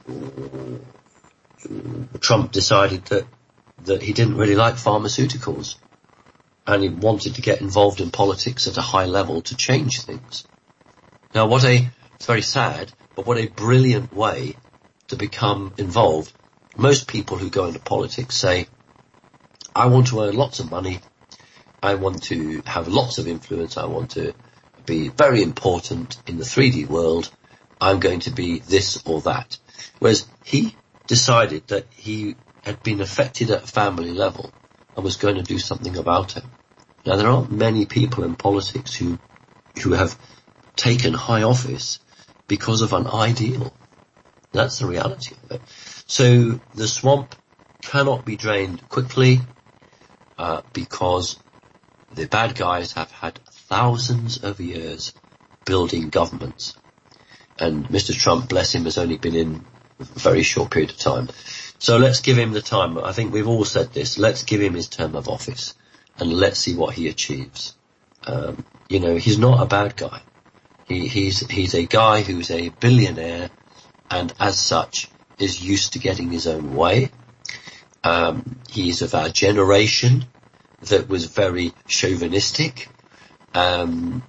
Trump decided that that he didn't really like pharmaceuticals, and he wanted to get involved in politics at a high level to change things. Now, what a, it's very sad, but what a brilliant way to become involved. Most people who go into politics say, I want to earn lots of money, I want to have lots of influence, I want to be very important in the three D world, I'm going to be this or that. Whereas he decided that he had been affected at a family level and was going to do something about it. Now, there aren't many people in politics who who have taken high office because of an ideal. That's the reality of it. So the swamp cannot be drained quickly uh, because the bad guys have had thousands of years building governments. And Mister Trump, bless him, has only been in a very short period of time. So let's give him the time. I think we've all said this. Let's give him his term of office and let's see what he achieves. Um, you know, he's not a bad guy. He, he's, he's a guy who's a billionaire and as such is used to getting his own way. Um, he's of our generation that was very chauvinistic. Um,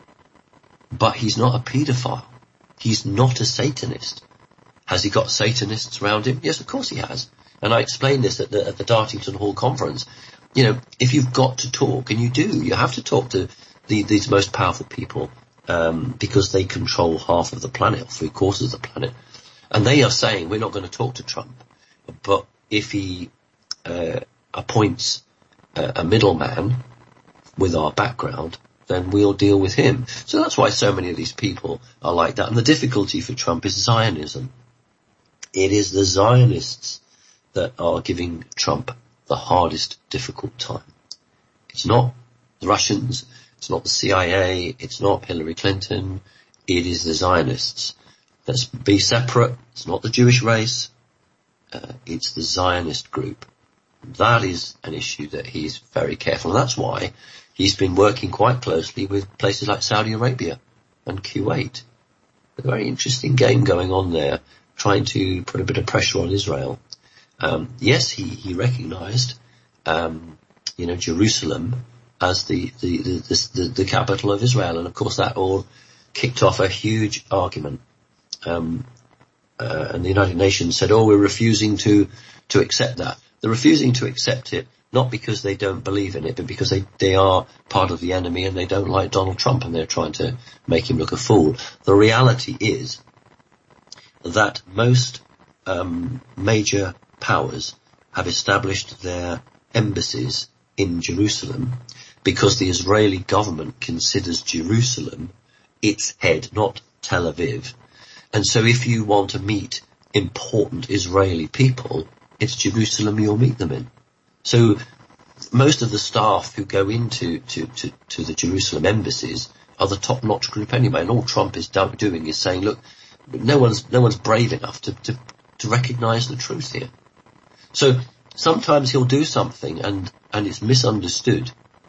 but he's not a paedophile. He's not a Satanist. Has he got Satanists around him? Yes, of course he has. And I explained this at the, at the Dartington Hall conference. You know, if you've got to talk, and you do, you have to talk to the, these most powerful people, um, because they control half of the planet, or three quarters of the planet. And they are saying, we're not going to talk to Trump. But if he, uh, appoints a, a middleman with our background, then we'll deal with him. So that's why so many of these people are like that. And the difficulty for Trump is Zionism. It is the Zionists that are giving Trump the hardest, difficult time. It's not the Russians, it's not the C I A, it's not Hillary Clinton, it is the Zionists. Let's be separate. It's not the Jewish race, uh, it's the Zionist group. That is an issue that he's very careful. And that's why he's been working quite closely with places like Saudi Arabia and Kuwait. A very interesting game going on there, trying to put a bit of pressure on Israel. Um, yes, he, he recognized, um, you know, Jerusalem as the, the, the, the, the capital of Israel. And of course that all kicked off a huge argument. Um, uh, and the United Nations said, oh, we're refusing to, to accept that. They're refusing to accept it, not because they don't believe in it, but because they, they are part of the enemy and they don't like Donald Trump and they're trying to make him look a fool. The reality is that most um, major powers have established their embassies in Jerusalem because the Israeli government considers Jerusalem its head, not Tel Aviv. And so if you want to meet important Israeli people, it's Jerusalem you'll meet them in. So most of the staff who go into to, to, to the Jerusalem embassies are the top-notch group anyway. And all Trump is do- doing is saying, look, no one's no one's brave enough to, to, to recognise the truth here. So sometimes he'll do something and, and it's misunderstood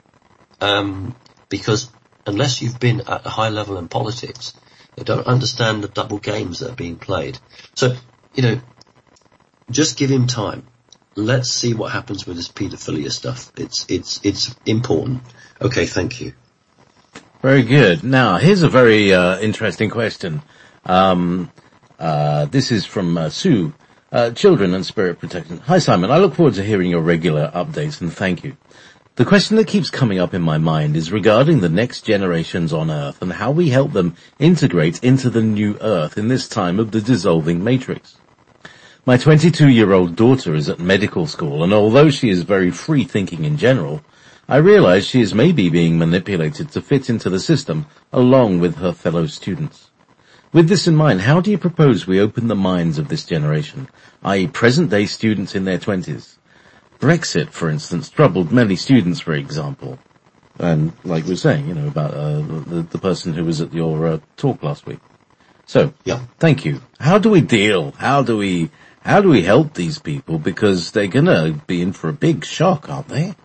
um, because unless you've been at a high level in politics, you don't understand the double games that are being played. So, you know, just give him time. Let's see what happens with this paedophilia stuff. It's it's it's important. Okay, thank you. Very good. Now, here's a very uh, interesting question. Um, uh, this is from uh, Sue, uh, Children and Spirit Protection. Hi, Simon. I look forward to hearing your regular updates, and thank you. The question that keeps coming up in my mind is regarding the next generations on Earth and how we help them integrate into the new Earth in this time of the dissolving matrix. My twenty-two-year-old daughter is at medical school, and although she is very free-thinking in general, I realize she is maybe being manipulated to fit into the system along with her fellow students. With this in mind, how do you propose we open the minds of this generation, that is present-day students in their twenties? Brexit, for instance, troubled many students, for example. And like we were saying, you know, about uh, the, the person who was at your uh, talk last week. So, yeah. Thank you. How do we deal? How do we, how do we help these people? Because they're gonna be in for a big shock, aren't they?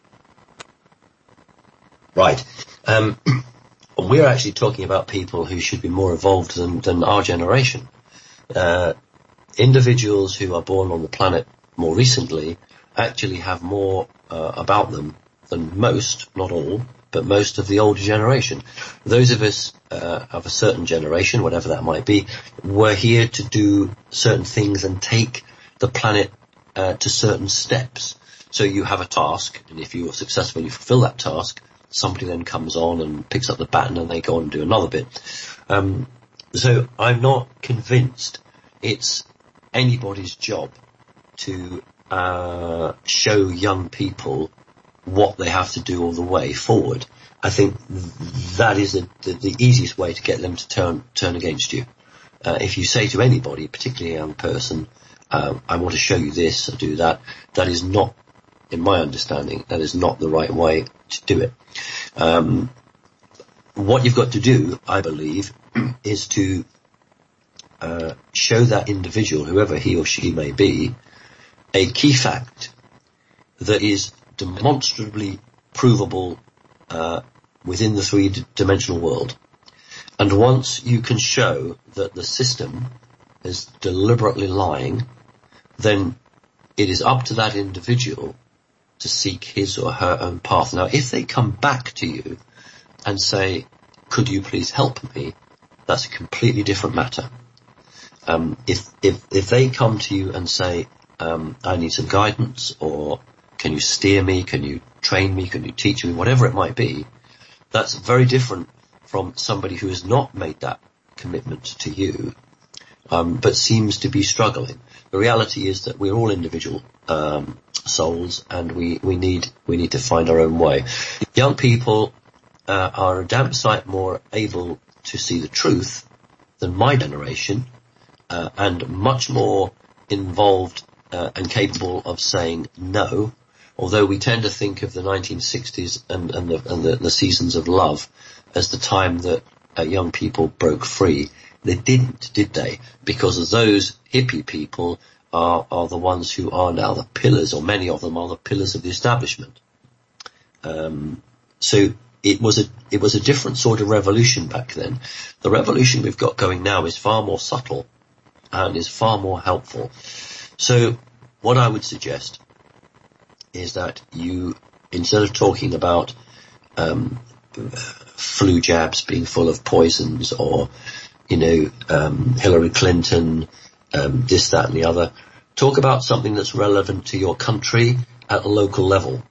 Right. Um, we're actually talking about people who should be more evolved than, than our generation. Uh, individuals who are born on the planet more recently actually have more uh, about them than most, not all, but most of the older generation. Those of us uh, of a certain generation, whatever that might be, were here to do certain things and take the planet uh, to certain steps. So you have a task, and if you are successful, you fulfill that task, somebody then comes on and picks up the baton and they go on and do another bit. Um, so I'm not convinced it's anybody's job to uh, show young people what they have to do all the way forward. I think that is the, the, the easiest way to get them to turn turn against you. Uh, if you say to anybody, particularly a young person, uh, I want to show you this or do that, that is not, in my understanding, that is not the right way to do it. Um, what you've got to do, I believe, is to uh, show that individual, whoever he or she may be, a key fact that is demonstrably provable uh, within the three-dimensional world. And once you can show that the system is deliberately lying, then it is up to that individual to seek his or her own path. Now, if they come back to you and say, could you please help me, that's a completely different matter. Um, if, if, if they come to you and say, um, I need some guidance, or can you steer me, can you train me, can you teach me, whatever it might be, that's very different from somebody who has not made that commitment to you, um, but seems to be struggling. The reality is that we're all individual um, souls, and we, we need we need to find our own way. Young people uh, are a damn sight more able to see the truth than my generation, uh, and much more involved uh, and capable of saying no. Although we tend to think of the nineteen sixties and, and, the, and the, the seasons of love as the time that uh, young people broke free. They didn't, did they? Because those hippie people are, are the ones who are now the pillars, or many of them are the pillars of the establishment. Um, so it was a, it was a different sort of revolution back then. The revolution we've got going now is far more subtle and is far more helpful. So what I would suggest is that you, instead of talking about um, flu jabs being full of poisons, or, you know, um, Hillary Clinton um, this, that and the other. Talk about something that's relevant to your country at a local level.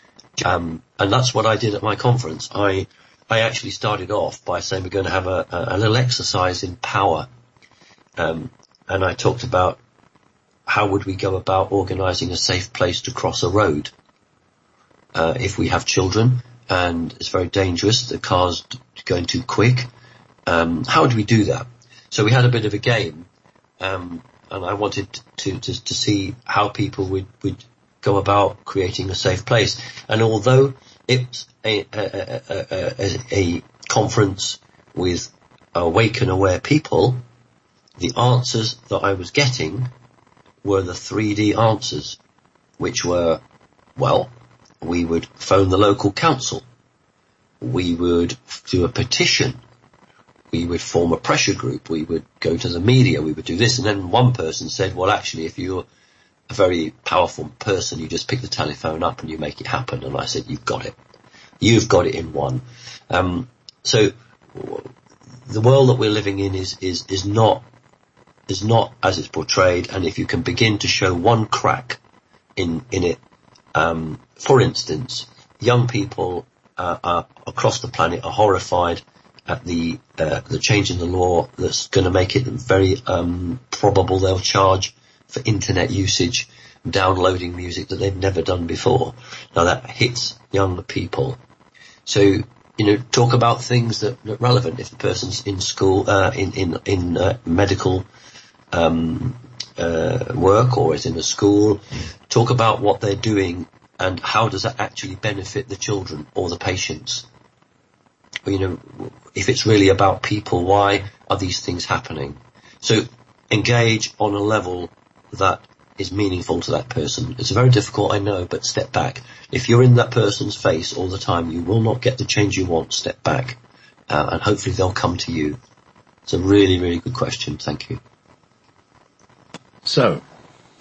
Um, and that's what I did at my conference. I, I actually started off by saying we're going to have a, a, a little exercise in power. Um, and I talked about how would we go about organising a safe place to cross a road, uh, if we have children and it's very dangerous, the car's going too quick. Um, how would we do that? So we had a bit of a game, um, and I wanted to, to, to see how people would, would go about creating a safe place. And although it's a, a, a, a, a conference with awake and aware people, the answers that I was getting were the three D answers, which were, well, we would phone the local council, we would do a petition, we would form a pressure group, we would go to the media, we would do this. And then one person said, well, actually, if you're a very powerful person, you just pick the telephone up and you make it happen. And I said, you've got it. You've got it in one. Um, so the world that we're living in is, is, is not, is not as it's portrayed. And if you can begin to show one crack in, in it, um, for instance, young people, uh, are, across the planet are horrified at the, uh, the change in the law that's going to make it very, um, probable they'll charge for internet usage, downloading music that they've never done before. Now that hits young people. So, you know, talk about things that are relevant. If the person's in school, uh, in, in, in, uh, medical, um, uh, work or is in a school, talk about what they're doing and how does that actually benefit the children or the patients. You know, if it's really about people, why are these things happening? So engage on a level that is meaningful to that person. It's very difficult, I know, but step back. If you're in that person's face all the time, you will not get the change you want. Step back, uh, and hopefully they'll come to you. It's a really, really good question. Thank you. So,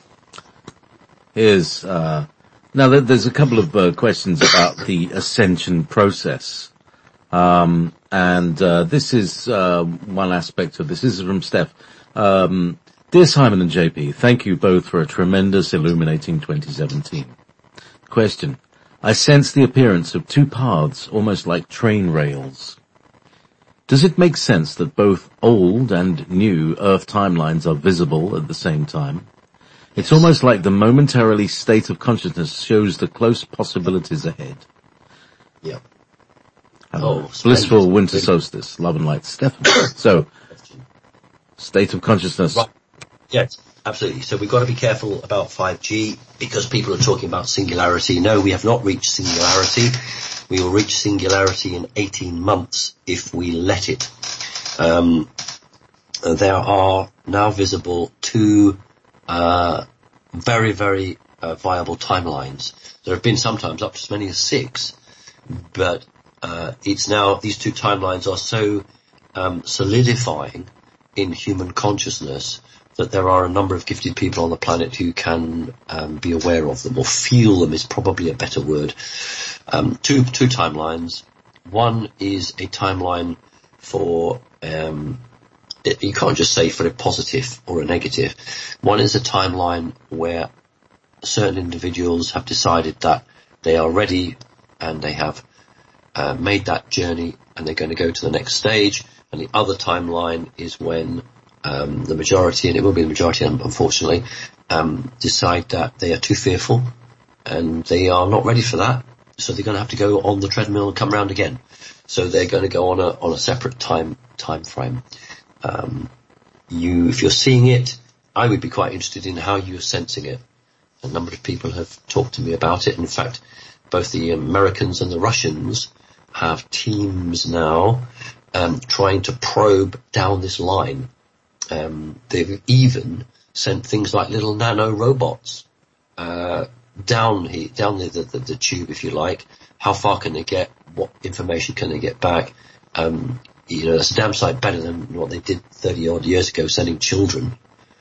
here's, uh, now there's a couple of uh, questions about the ascension process. Um, and, uh, this is, uh, one aspect of this. This is from Steph. Um, Dear Simon and J P, thank you both for a tremendous illuminating twenty seventeen. Question. I sense the appearance of two paths, almost like train rails. Does it make sense that both old and new Earth timelines are visible at the same time? It's almost like the momentarily state of consciousness shows the close possibilities ahead. Yeah. Oh, blissful winter solstice, love and light, Stephen. So, state of consciousness. Right. Yes, absolutely. So we've got to be careful about five G because people are talking about singularity. No, we have not reached singularity. We will reach singularity in eighteen months if we let it. Um, there are now visible two uh, very, very uh, viable timelines. There have been sometimes up to as many as six, but uh, it's now, these two timelines are so um, solidifying in human consciousness that there are a number of gifted people on the planet who can um, be aware of them, or feel them is probably a better word. Um, two two timelines. One is a timeline for, um, it, you can't just say for a positive or a negative. One is a timeline where certain individuals have decided that they are ready and they have uh, made that journey and they're going to go to the next stage. And the other timeline is when um, the majority, and it will be the majority unfortunately, um, decide that they are too fearful and they are not ready for that. So they're going to have to go on the treadmill and come round again. So they're going to go on a on a separate time time frame. Um, you, if you're seeing it, I would be quite interested in how you're sensing it. A number of people have talked to me about it. In fact, both the Americans and the Russians have teams now um, trying to probe down this line. Um, they've even sent things like little nano robots uh, down here, down the, the, the tube, if you like. How far can they get? What information can they get back? Um, you know, that's a damn sight better than what they did thirty odd years ago, sending children.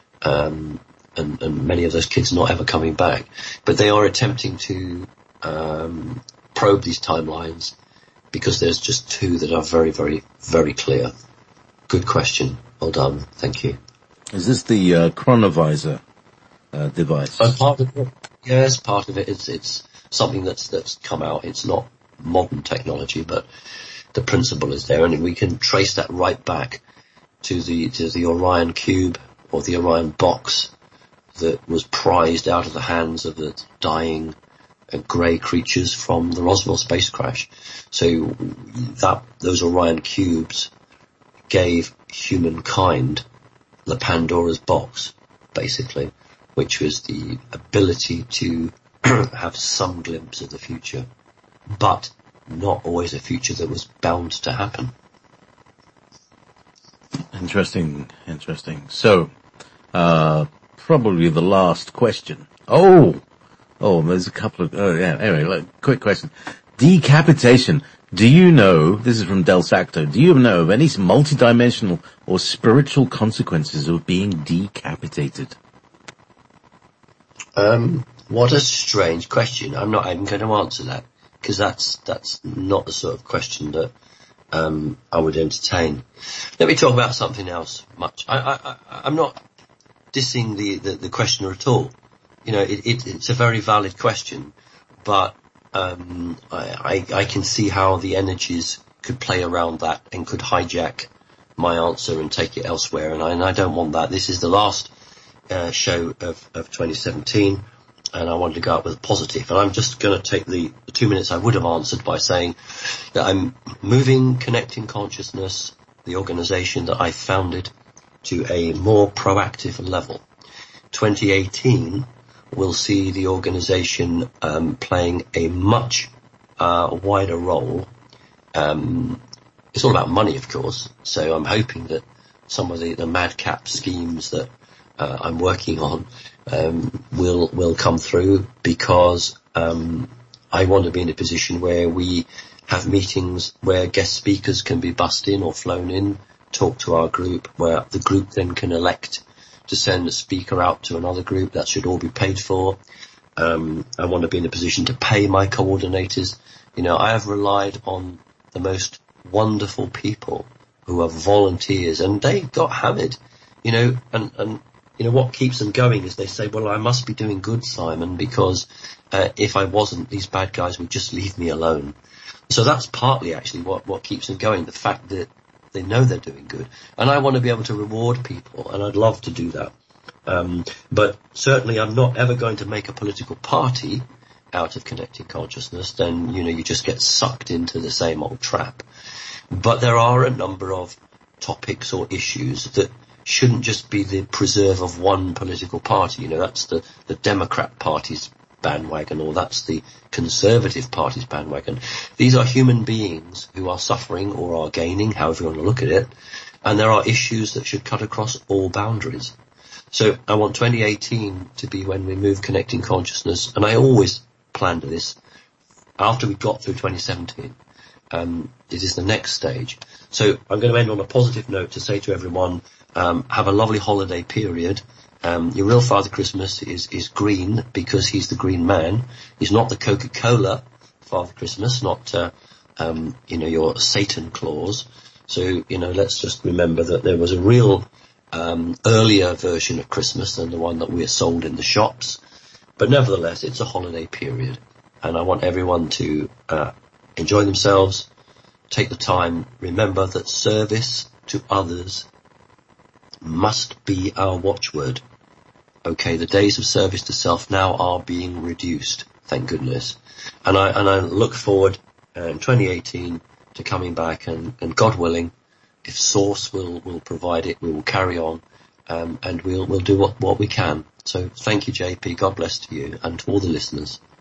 Um, and, and many of those kids not ever coming back. But they are attempting to um, probe these timelines because there's just two that are very, very, very clear. Good question. Well done. Thank you. Is this the uh, Chronovisor uh, device? Uh, part of it, yes, part of it. It's it's something that's that's come out. It's not modern technology, but the principle is there, and we can trace that right back to the to the Orion Cube or the Orion box that was prized out of the hands of the dying uh, grey creatures from the Roswell space crash. So that those Orion cubes gave humankind the Pandora's box, basically, which was the ability to have some glimpse of the future, but not always a future that was bound to happen. Interesting, interesting. So, uh, probably the last question. Oh, oh, there's a couple of, oh yeah, anyway, look, quick question. Decapitation. Do you know, this is from Del Sacto, do you know of any multidimensional or spiritual consequences of being decapitated? Um, what a strange question. I'm not even going to answer that, because that's, that's not the sort of question that, um, I would entertain. Let me talk about something else much. I, I, I I'm not dissing the, the, the questioner at all. You know, it, it, it's a very valid question, but Um, I, I, I can see how the energies could play around that and could hijack my answer and take it elsewhere, and I, and I don't want that. This is the last uh, show of, of twenty seventeen, and I wanted to go out with a positive. And I'm just going to take the, the two minutes I would have answered by saying that I'm moving Connecting Consciousness, the organisation that I founded, to a more proactive level. twenty eighteen we'll see the organisation um, playing a much uh, wider role. Um, it's all about money, of course, so I'm hoping that some of the, the madcap schemes that uh, I'm working on um, will will come through, because um, I want to be in a position where we have meetings where guest speakers can be bussed in or flown in, talk to our group, where the group then can elect to send a speaker out to another group. That should all be paid for. Um, I want to be in a position to pay my coordinators. You know, I have relied on the most wonderful people who are volunteers, and they got hammered, you know, and, and, you know, what keeps them going is they say, well, I must be doing good, Simon, because uh, if I wasn't, these bad guys would just leave me alone. So that's partly actually what, what keeps them going, the fact that they know they're doing good. And I want to be able to reward people, and I'd love to do that. Um, but certainly I'm not ever going to make a political party out of Connecting Consciousness. Then, you know, you just get sucked into the same old trap. But there are a number of topics or issues that shouldn't just be the preserve of one political party. You know, that's the, the Democrat Party's bandwagon, or that's the Conservative Party's bandwagon. These are human beings who are suffering or are gaining, however you want to look at it, and there are issues that should cut across all boundaries. So I want twenty eighteen to be when we move Connecting Consciousness, and I always planned this after we got through twenty seventeen. Um, it is the next stage. So I'm going to end on a positive note to say to everyone, um, have a lovely holiday period. Um, your real Father Christmas is, is green because he's the green man. He's not the Coca-Cola Father Christmas, not, uh, um, you know, your Satan Claus. So, you know, let's just remember that there was a real, um, earlier version of Christmas than the one that we're sold in the shops. But nevertheless, it's a holiday period, and I want everyone to, uh, enjoy themselves, take the time, remember that service to others must be our watchword. Okay, the days of service to self now are being reduced, thank goodness. And I, and I look forward uh, in twenty eighteen to coming back, and, and God willing, if Source will, will provide it, we will carry on, um, and we'll, we'll do what, what we can. So thank you, J P. God bless to you and to all the listeners.